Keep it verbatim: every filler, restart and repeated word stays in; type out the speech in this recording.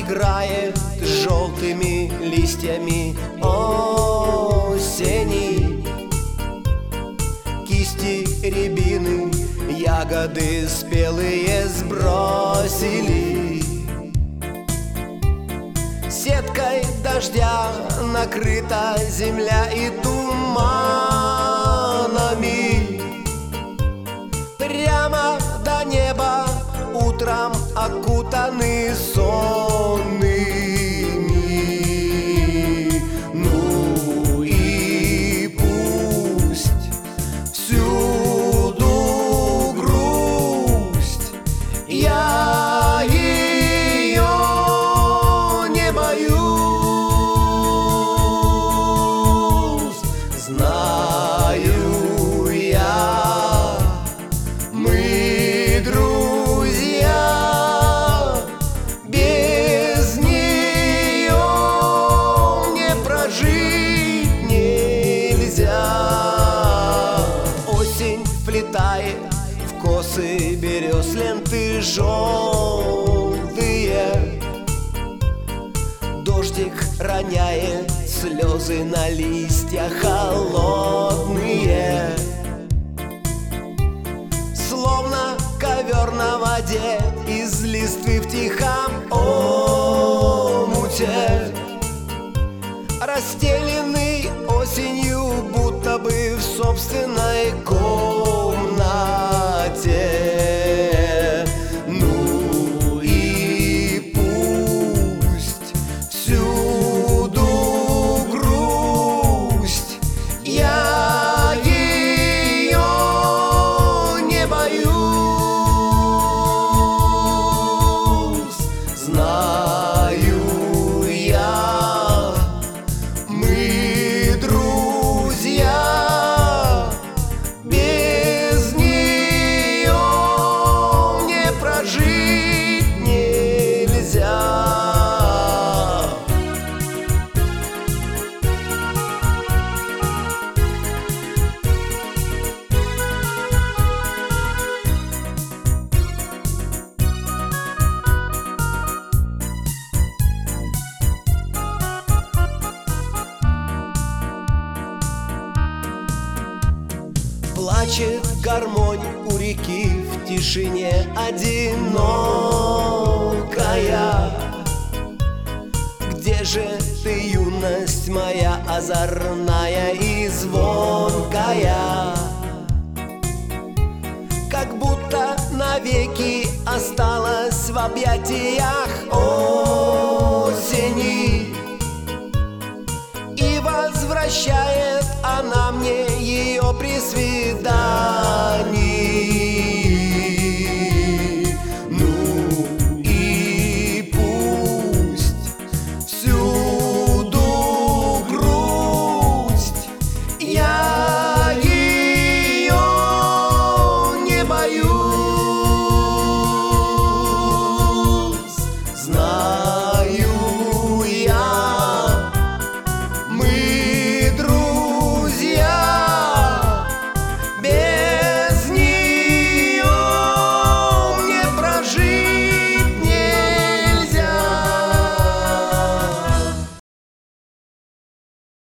играет желтыми листьями осени. Кисти рябины ягоды спелые сбросили. Сеткой дождя накрыта земля и туманами. Прямо до неба утром окутаны сонными. Ну и пусть всюду грусть, я ее не боюсь. Знаю я, мы друзья, без нее мне прожить нельзя. Осень вплетает в косы берез ленты желтые. Дождик роняет слезы на листья холодные. Словно ковер на воде из листвы в тихом омуте, расстеленный осенью, будто бы в собственной комнате. Ну и пусть всюду грусть, я ее не боюсь. Знаю я, мы друзья, без нее мне прожить нельзя. Плачет гармонь у реки в тишине одинокая. Где же ты, юность моя озорная и звонкая? Как будто навеки осталась в объятиях осени и возвращает